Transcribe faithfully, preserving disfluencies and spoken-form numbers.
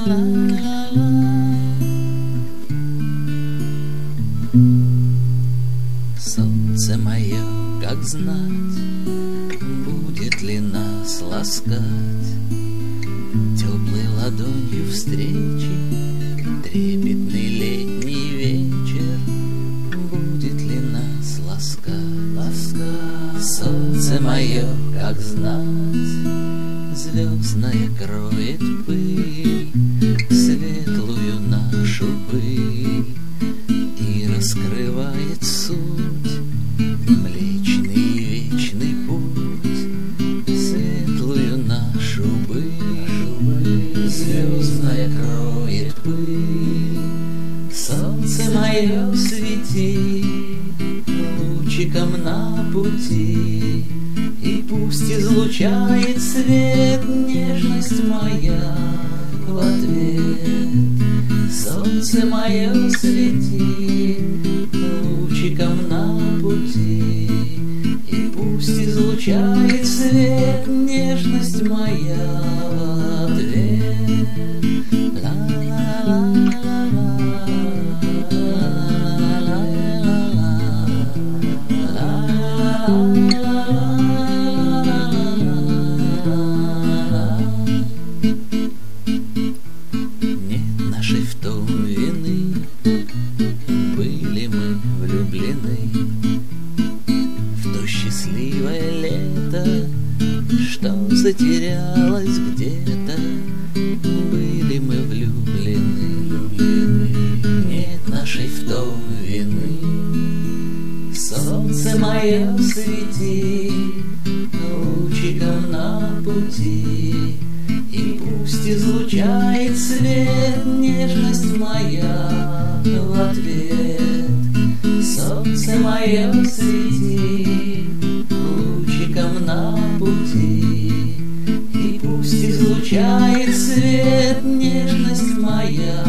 Солнце мое, как знать, будет ли нас ласкать теплой ладонью встречи? Трепетный летний вечер будет ли нас ласкать? Ласкать. Солнце мое, как знать, звездная кроет пыль, светлую нашу пыль, и раскрывает суть, Млечный и вечный путь, светлую нашу пыль, звездная кроет пыль. Солнце мое, свети лучиком на пути, и пусть излучает свет нежность моя в ответ. Солнце мое, свети лучиком на пути, и пусть излучает свет нежность моя в ответ. Нет нашей в том вины, были мы влюблены в то счастливое лето, что затерялось где-то. Были мы влюблены, влюблены. Нет нашей в том вины. Солнце мое, свети лучиком на пути, и пусть излучает свет нежность моя в ответ. Солнце мое, свети лучиком на пути, и пусть излучает свет нежность моя